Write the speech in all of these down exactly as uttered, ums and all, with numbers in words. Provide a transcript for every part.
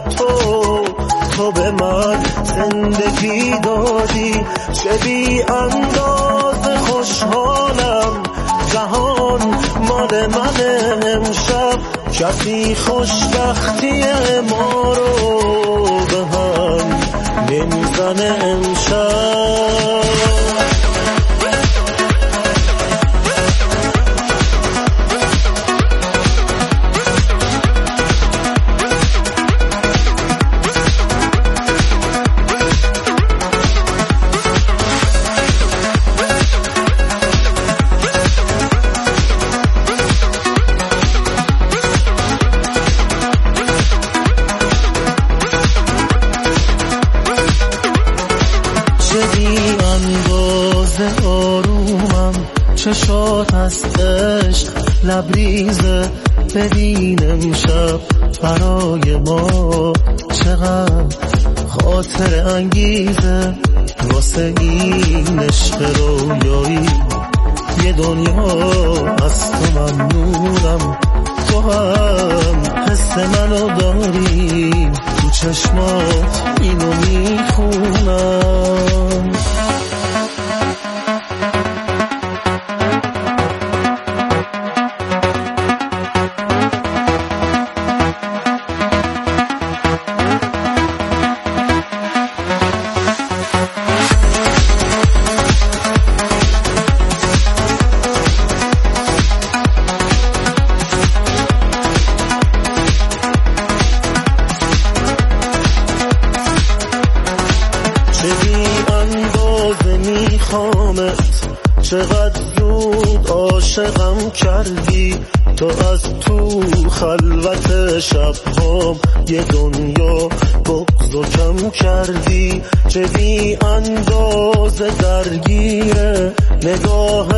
تو تو به من زندگی دادی، چه بی اندازه خوشحالم، جهان مال من امشب، کسی خوشبختی ما رو به هم نمیزنه امشب. چشات از عشق لبریزه، ببین امشب برای ما چقدر خاطر انگیزه، واسه این عشق رویایی یه دنیا از تو ممنونم، تو هم حس منو داری، تو چشمات اینو میخونم. چقدر زود عاشقم کردی، تو از تو خلوت شبهام یه دنیا بغض و کم کردی، چه بی اندازه درگیره نگاه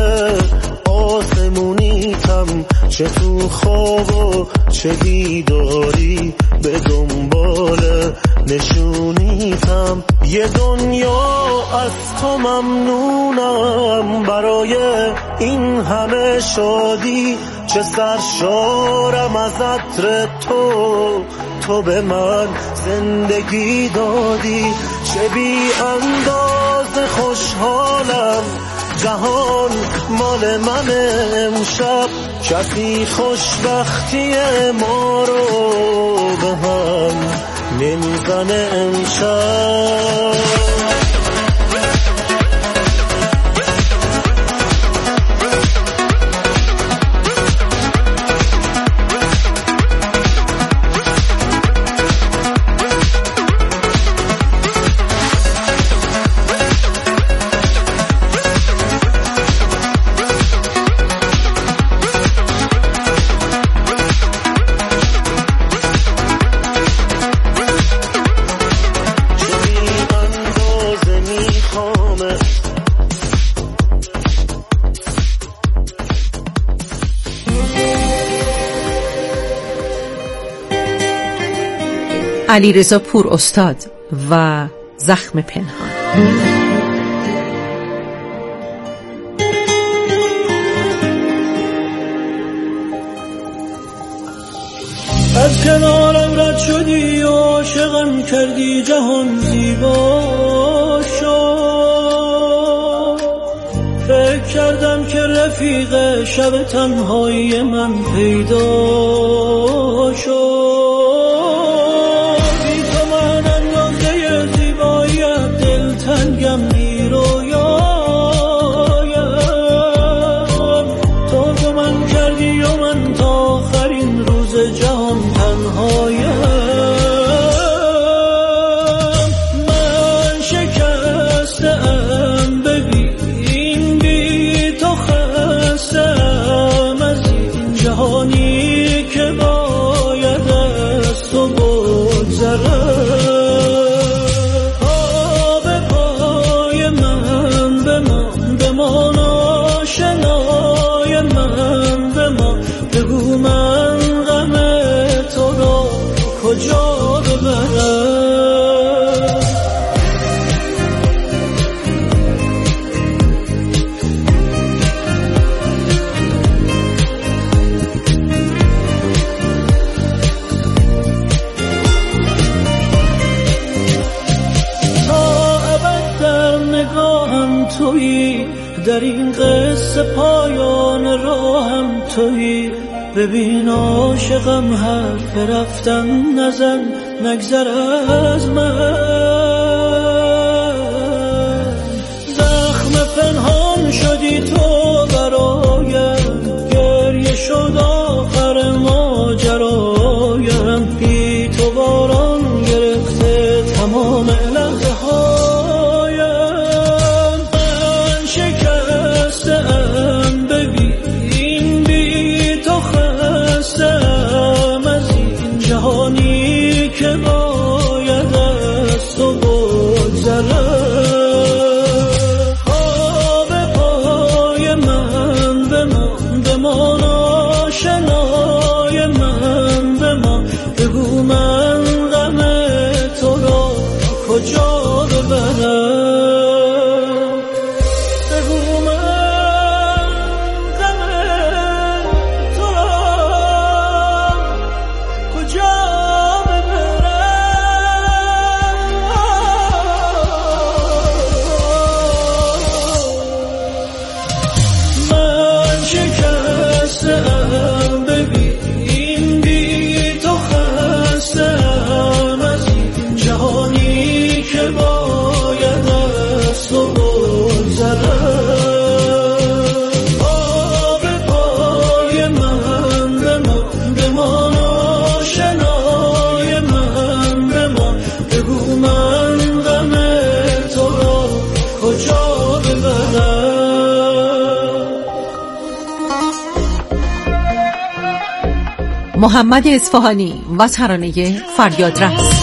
آسمونیتم، چه تو خواب و چه بیداری به دنبال نشونیتم، یه دنیا از تو ممنونم، برای این همه شادی چه سرشارم از عطر تو، تو به من زندگی دادی، چه بی اندازه خوشحالم، جهان مال من امشب، کسی خوشبختی ما رو به هم نمیزنه امشب. علیرضا پور استاد و زخم پنهان. از کنارم رد شدی و عاشقم کردی، جهان زیبا شد، فکر کردم که رفیق شب تنهایی من پیدا شد، تنگم نیرویایم، تو با من کردی و من تا آخرین روز جهان تنهایم، من شکستم ببین بی تو خستم از این جهانی که باید از تو بگذرم، شنای من به من بگو من غم تو را کجا ببرم. تویی، در این قصه پایان راهم تویی. ببین عاشقم حرف رفتن نزن، نگذر از من. زخم پنهان شدی تو برایم، گریه شد آخر ماجرایم. بی تو باران گرفته تمام لحظه هایم. من شکسته ام ببین، بی تو خسته ام از این جهانی که باید از تو بگذرم. خواب پای من بمان، بمان آشنای من بمان. بگو من غم تو را کجا ببرم. بگو من غم تو را کجا ببرم. من شکسته ام ببین، بی تو خسته ام از این جهانی که باید از تو بگذرم. آب پای من بمان، بمان آشنای من بمان. بگو من غم تو را کجا ببرم. محمد اصفهانی و ترانه فریاد رس.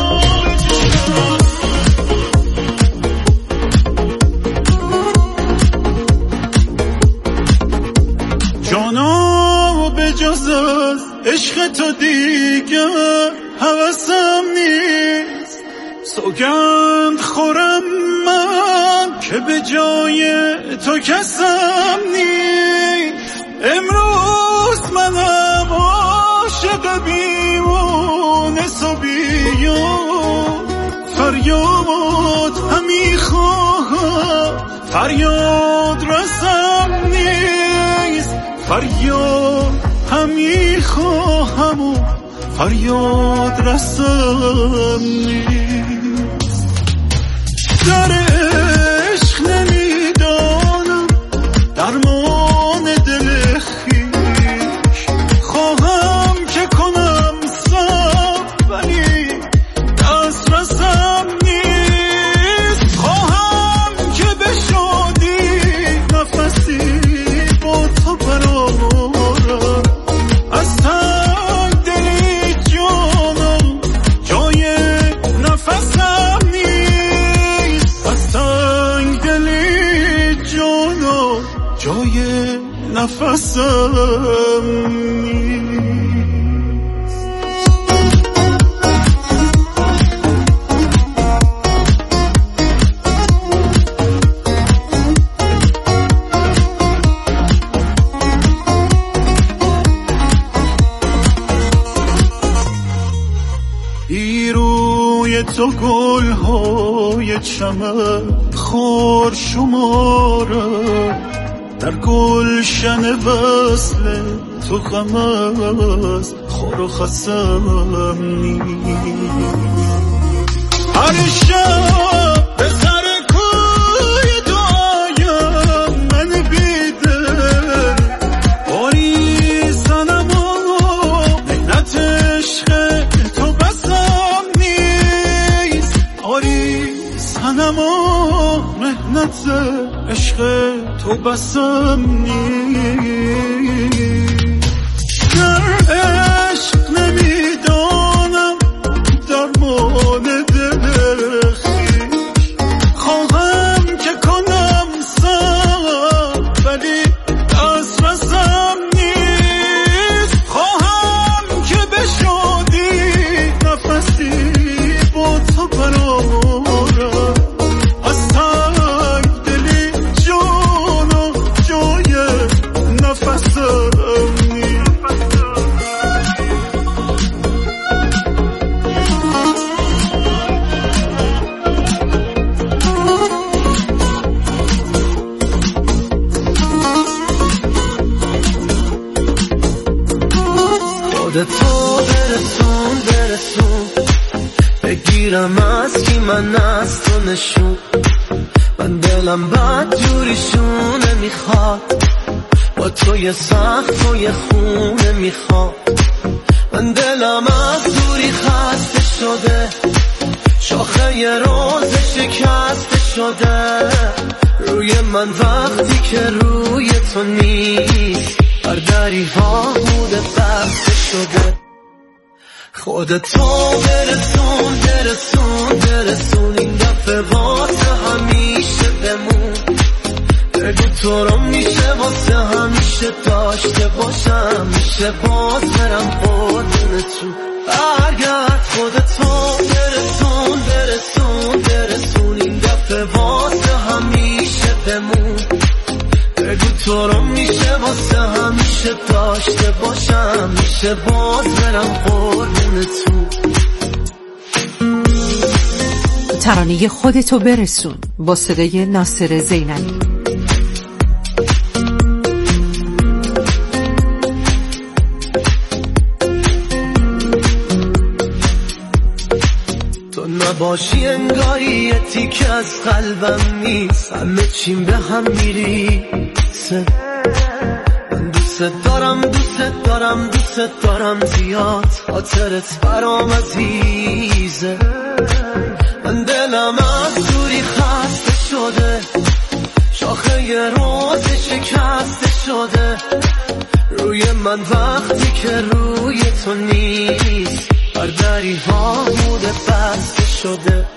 جانا به جز از عشق تو دیگه هوسم نیست. سوگند خورم من که به جای تو کسم نیست. امروز منم عاشق بیمونه صبیان. فریاد همی خواهم، فریاد رسم نیست. فریاد همی خواهم و فریاد رسم نیست. در عشق نمیدانم درمان دل خویش. خواهم که کنم صبر ولی دست رسم نیست. خواهم که به شادی نفسی با تو برارم. از تنگ دلی جانم جای نفسم نیست. از تنگ دلی جانم جای نفسم نیست. روی تو گل‌های چمن خار شمارم. در گلشن وصل تو غم از خار و خسم نیست. هر شب به سر کوی دعایم من بیدل. باری سنم و مهنت عشق تو بسم نیست. آری سنم و مهنت عشق تو بسم نیست. در عشق نمیدانم درمان دل خویش. خواهم که کنم صبر ولی دست رسم نیست. خواهم که به شادی نفسی با تو برارم. از تنگ دلی جانم جای نفسم نیست. بگیرم از کی من از تو نشون. من دلم بد جوریشونه میخواد، با توی سخت و یه خونه میخواد. من دلم از دوری خسته شده، شاخه یه روز شکسته شده. روی من وقتی که روی تو نیست، بر دری ها بوده بسته شده. خودتو برسون برسون برسون، این دفعه واسه همیشه بمون. بگو تو رو میشه واسه همیشه داشته باشم، میشه باز برم قربونتون. برگرد خودتو برسون برسون برسون، این دفعه واسه همیشه بمون. بگو تو رو میشه واسه همیشه داشته باشم، میشه باز برم قربونتون. ترانه خودتو برسون با صدای ناصر زینبی. تو نباشی انگاری یه تیکه از قلبم نیست، همه چیم به هم میریسه. من دوست دارم دوست دارم دوست دارم زیاد، خاطرت برام عزیزه. من دلم از دوری خسته شده، شاخه یه روز شکسته شده. روی من وقتی که روی تو نیست، بر دری ها بوده بسته شده.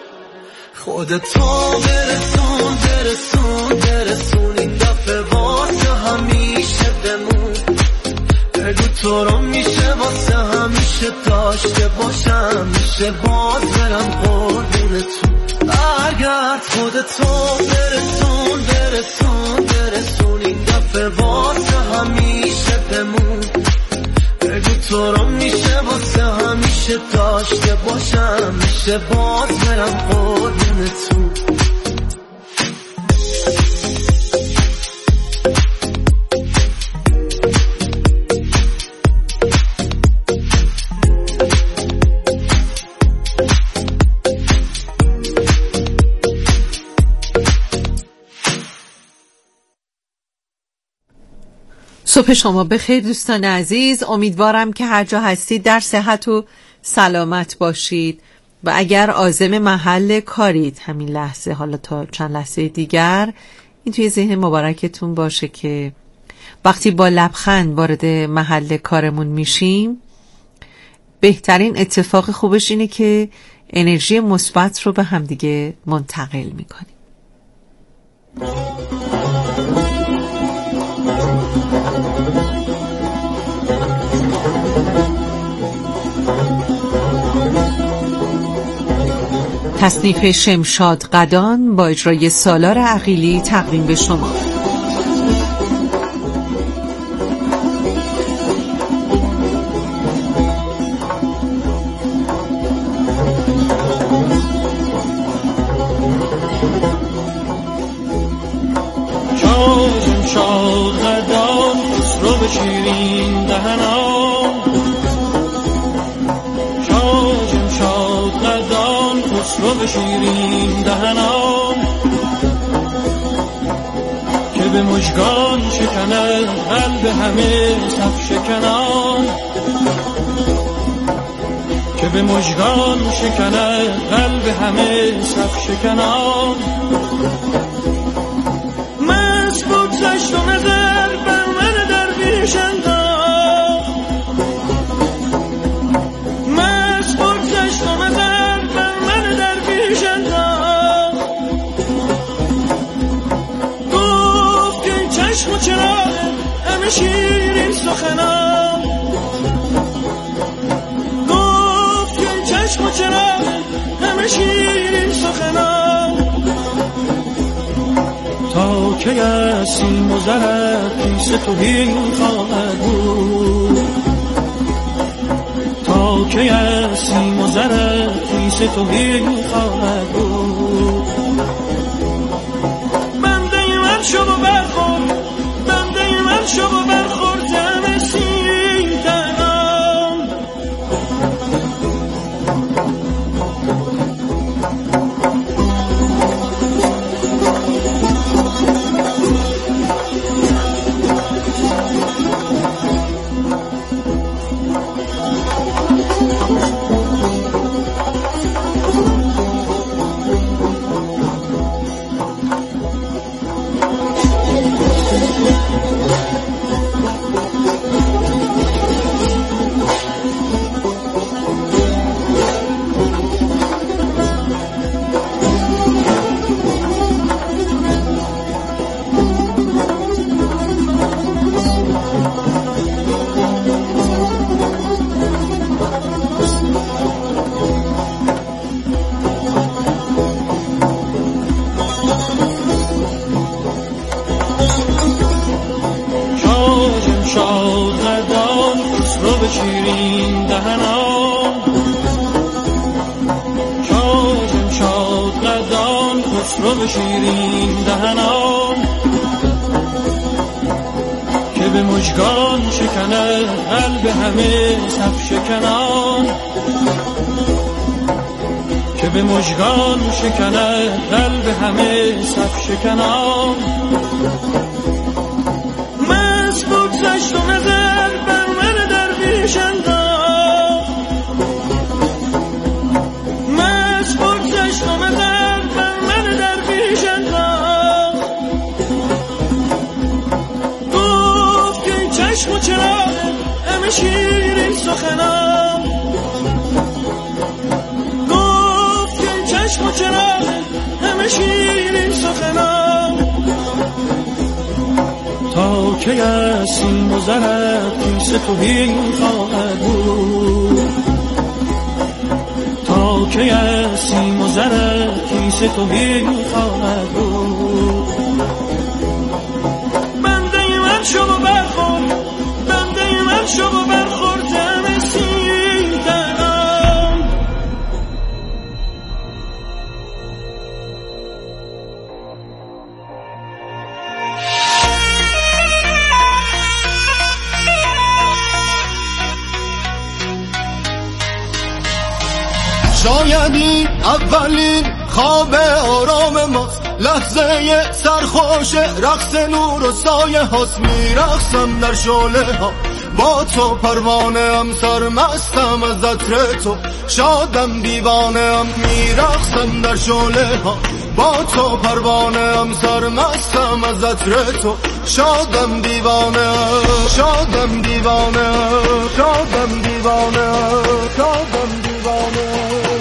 خودتو برسون برسون برسون، این دفعه واسه همیشه بمون. بگو تو رو میشه واسه همیشه داشته باشم، میشه باز برم قربونتون. برگرد خودتو برسون برسون برسون، این دفعه واسه همیشه بمون. بگو تو رو میشه واسه همیشه داشته باشم، میشه باز برم قربونتون. صبح شما بخیر دوستان عزیز، امیدوارم که هر جا هستید در صحت و سلامت باشید و اگر عازم محل کارید همین لحظه، حالا تا چند لحظه دیگر، این توی ذهن مبارکتون باشه که وقتی با لبخند وارد محل کارمون میشیم، بهترین اتفاق خوبش اینه که انرژی مثبت رو به همدیگه منتقل میکنیم. تصنیف شمشاد قدان با اجرای سالار عقیلی تقدیم به شما. شمشاد قدان رو به شیرین دهنان، شمشاد قدان رو به شیرین دهنان. که به مژگان شکنه قلب همه صف شکنان، که به مژگان شکنه قلب همه صف شکنان. مست بگذشت و نظر بر من درویش انداخت، مست بگذشت و نظر بر من درویش انداخت. گفت که این چشم و چراغ همه شیرین سخنان، گفت که این چشم و چراغ همه شیرین سخنان. تا که از سیم و زرت پیش توهین خواهد بود، تا که از سیم و زرت پیش توهین خواهد بود. بنده من شو و برخور، بنده من شو و برخور جمع سیم تنان. خسرو شیرین دهنان که به مژگان شکنه قلب همه صف شکنان که به مژگان شکنه قلب همه صف شکنان مست بگذشت و نظر بر من درویش انداخت مست بگذشت و نظر بر من درویش انداخت گفت که این چشم و چراغ همه شیرین سخنان گفت که این چشم و چراغ همه شیرین سخنان تا که از سیم و زرت پیش توهین خواهد بود تا که از سیم و زرت پیش توهین خواهد بود بنده من شو و برخور بنده من شو و برخور دم سیم دنم شاید این اولین خواب آرام ماست لحظه سرخوش رقص نور و سایه هاست میرقصم در شعله ها با تو پروانه ام سرمستم از عطر تو شادم دیوانه ام میرقصم در شعله ها با تو پروانه ام سرمستم از عطر تو شادم دیوانه شادم دیوانه شادم دیوانه شادم دیوانه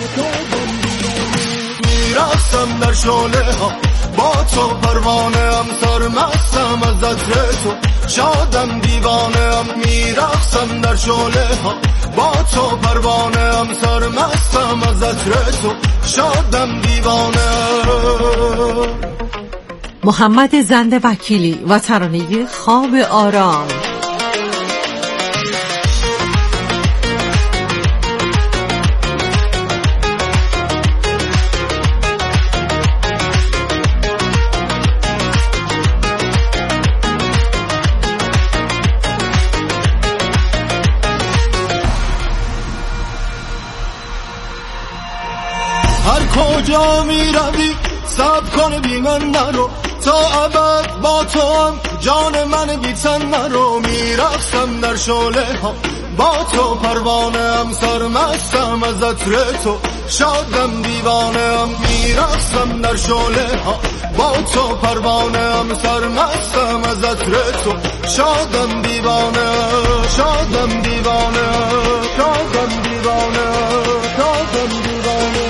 میرقصم در شعله ها با تو پروانه ام سرمستم از عطر تو شادم دیوانه ام میرقصم در شعله ها با تو پروانه ام سرمستم از عطر تو شادم دیوانه. محمد زنده وکیلی و ترانه خواب آرام. هر کجا می روی صبر کن بی من نرو تا ابد با تو هم جان من بی تن نرو میرقصم در شعله ها با تو پروانه ام سرمستم از عطر تو شادم دیوانه ام میرقصم در شعله ها با تو پروانه ام سرمستم از عطر تو شادم دیوانه شادم دیوانه شادم دیوانه شادم دیوانه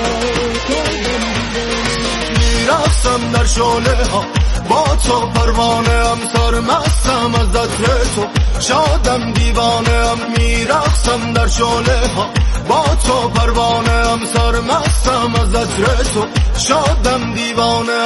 میرقصم در شعله ها با تو پروانه ام سرمستم از عطر تو شادم دیوانه ام میرقصم در شعله ها با تو پروانه ام سرمستم از عطر تو شادم دیوانه.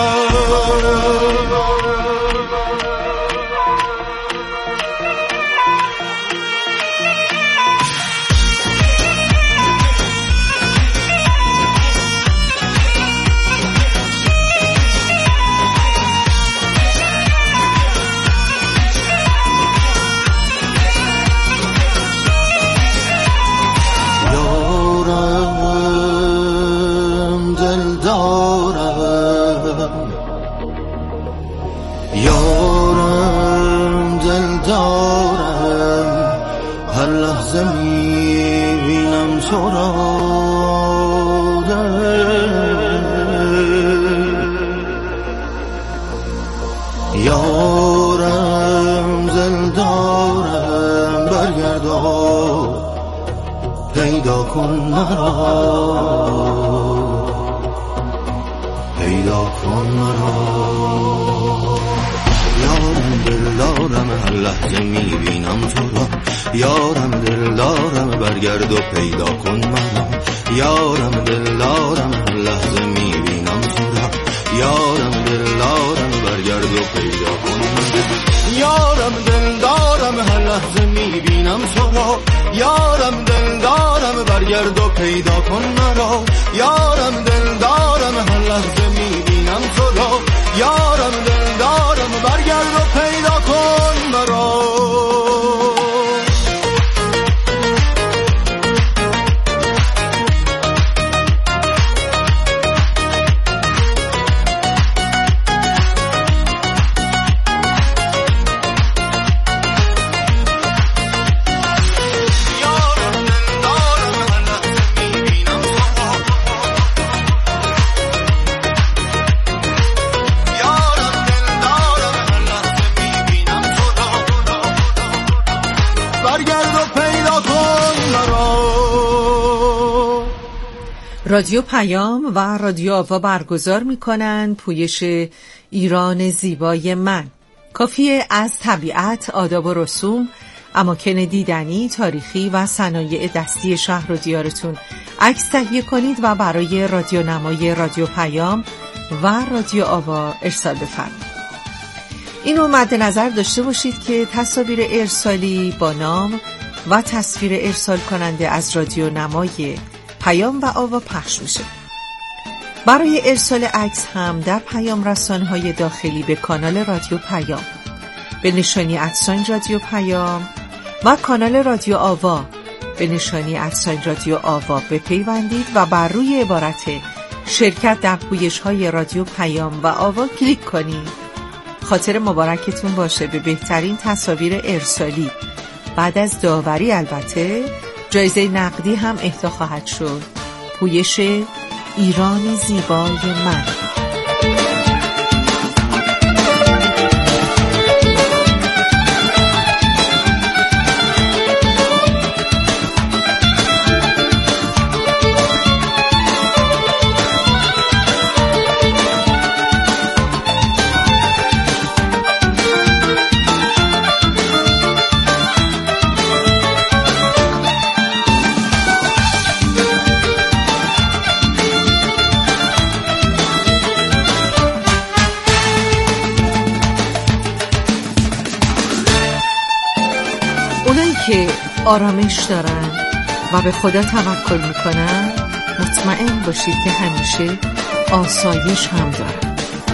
یارم دل دارم هر لحظه میبینم تو را یارم دل دارم برگرد و پیدا کن مرا پیدا کن مرا یارم دل دارم هر لحظه میبینم تو را یارم دل دارم برگرد و پیدا کن مرا یارم دل دارم هر لحظه میبینم تو را یارم دل دارم برگرد و پیدا کن مرا یارم دل دارم هر لحظه میبینم تو را یارم دل دارم برگرد و پیدا کن مرا یارم دل دارم هر لحظه میبینم تو رادیو پیام و رادیو آوا برگزار می کنند پویش ایران زیبای من. کافیه از طبیعت، آداب و رسوم، اماکن دیدنی، تاریخی و صنایع دستی شهر و دیارتون عکس تهیه کنید و برای رادیو نمای رادیو پیام و رادیو آوا ارسال بفرمایید. اینو مد نظر داشته باشید که تصاویر ارسالی با نام و تصویر ارسال کننده از رادیو نمای پیام و آوا پخش میشه. برای ارسال عکس هم در پیام رسانه‌های داخلی به کانال رادیو پیام به نشانی ادساین رادیو پیام و کانال رادیو آوا به نشانی ادساین رادیو آوا بپیوندید و بر روی عبارت شرکت در پویش‌های رادیو پیام و آوا کلیک کنید. خاطر مبارکتون باشه به بهترین تصاویر ارسالی. بعد از داوری البته جایزه نقدی هم اهدا خواهد شد. پویش ایران زیبای من. که آرامش دارن و به خدا توکل میکنن، مطمئن باشید که همیشه آسایش هم دارن.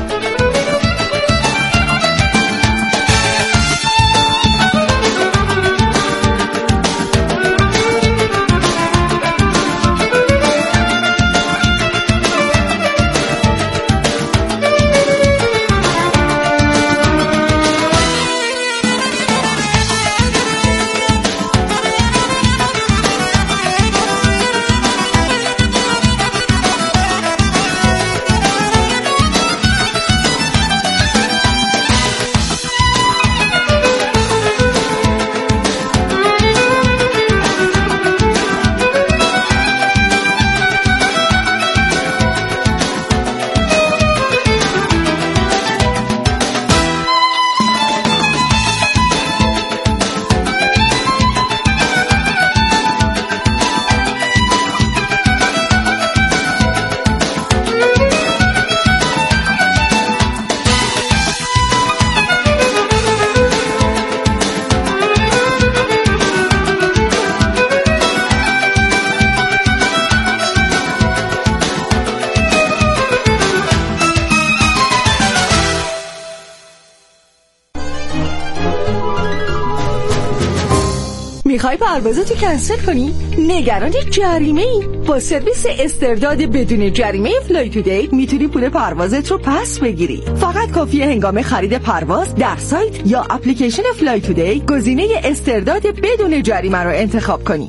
میخوای پروازاتو کنسل کنی؟ نگران جریمه ای؟ با سرویس استرداد بدون جریمه فلای تودی میتونی پول پروازت رو پس بگیری. فقط کافیه هنگام خرید پرواز در سایت یا اپلیکیشن فلای تودی گزینه استرداد بدون جریمه رو انتخاب کنی.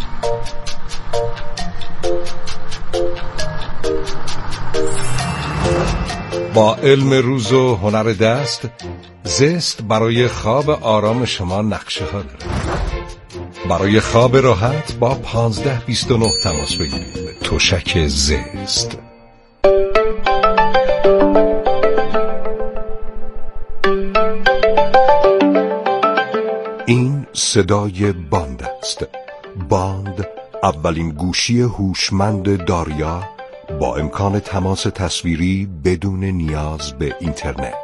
با علم روز و هنر دست، زست برای خواب آرام شما نقشه ها داره. برای خواب راحت با پانزده بیست و نه تماس بگیرید. تشک زست. این صدای باند است. باند اولین گوشی هوشمند داریا با امکان تماس تصویری بدون نیاز به اینترنت.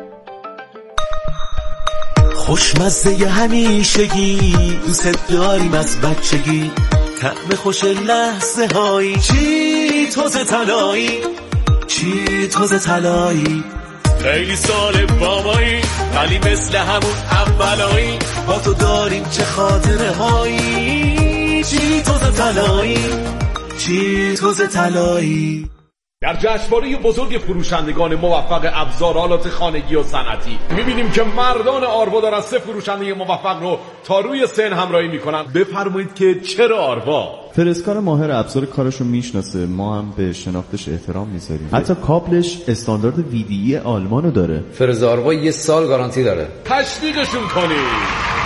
خوشمزه همیشگی دوست داریم از بچگی، طعم خوش لحظه هایی، چی توز طلایی، چی توز طلایی. خیلی سال بابایی ولی مثل همون اولایی، با تو داریم چه خاطره هایی، چی توز طلایی، چی توز طلایی. در جشنواره بزرگ فروشندگان موفق ابزارالات خانگی و صنعتی می‌بینیم که مردان آروا دارن سه فروشنده موفق رو تا روی سن همراهی میکنن. بفرمایید که چرا آروا؟ فرسکار ماهر ابزار کارشو میشناسه، ما هم به شناختش احترام میذاریم. حتی کابلش استاندارد وی دی ای آلمانو داره. فرز آروا یه سال گارانتی داره. تشویقشون کنید.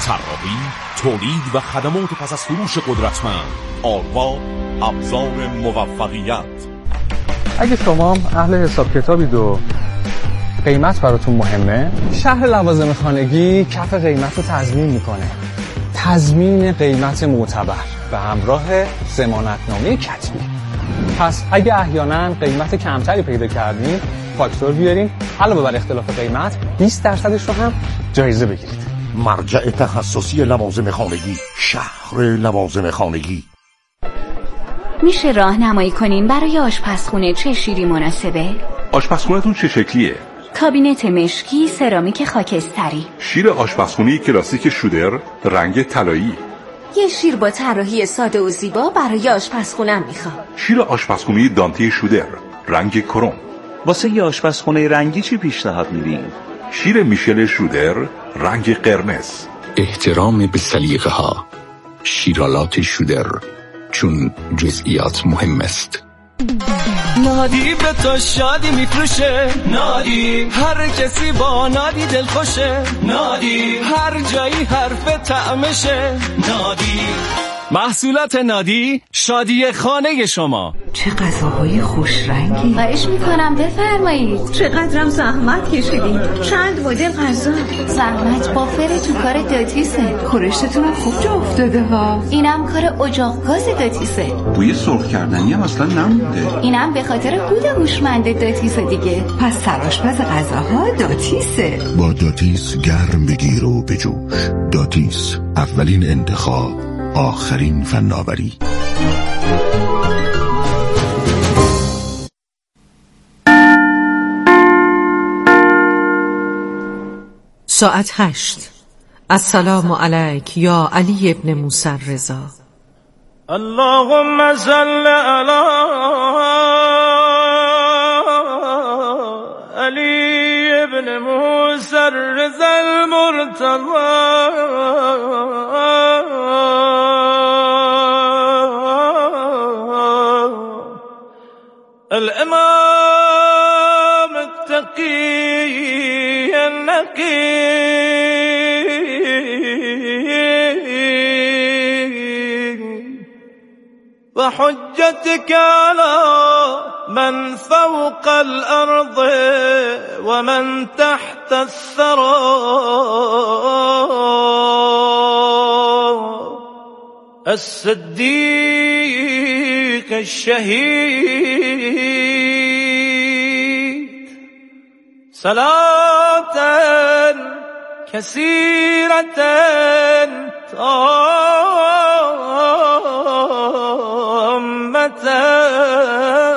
طراحی، تولید و خدمات پس از فروش قدرتمند. آلفا، ابزار موفقیت. اگه شما اهل حساب کتابید و قیمت براتون مهمه، شهر لوازم خانگی کف قیمت رو تضمین میکنه. تضمین قیمت معتبر به همراه ضمانتنامه کتبی. پس اگه احیانا قیمت کمتری پیدا کردین، فاکتور بیارین، علاوه بر اختلاف قیمت بیست درصدش رو هم جایزه بگیرید. مرجع تخصصی لوازم خانگی، شهر لوازم خانگی. میشه راهنمایی کنین برای آشپزخونه چه شیری مناسبه؟ آشپزخونه‌تون چه شکلیه؟ کابینت مشکی، سرامیک خاکستری. شیر آشپزخونه کلاسیک شودر، رنگ طلایی. یه شیر با طراحی ساده و زیبا برای آشپزخونه‌ام میخوام. شیر آشپزخونه دانته شودر، رنگ کرم. واسه یه آشپزخونه رنگی چی پیشنهاد میدین؟ شیر میشل شودر، رنگ قرمز. احترام به سلیقه ها. شیرالات شودر، چون جزئیات مهم است. نادی به تو شادی میفروشه، نادی هر کسی با نادی دل خوشه، نادی هر جایی حرف طعمشه، نادی محصولات نادی شادی خانه شما. چه غذاهای خوش رنگی. خواهش میکنم بفرمایید. چقدرم زحمت کشیدید. چند مدل غذا. زحمت بافر تو کار داتیسه. خورشتتون خوب جا افتاده ها. اینم کار اجاق گاز داتیسه. بوی سرخ کردنی هم اصلا نمونده. اینم به خاطر هود هوشمند داتیسه دیگه. پس سرآشپز غذاها داتیسه. با داتیس گرم بگیر و بجوش. داتیس، اولین انتخاب، آخرین فناوری. ساعت هشت. السلام علیک یا علی ابن موسی رضا. اللهم صل علی علی ابن موسی رضا المرتضی الامام التقی النقی وحجتك على من فوق الأرض ومن تحت الثرى الصديق الشهيد صلاة كثيرة تامة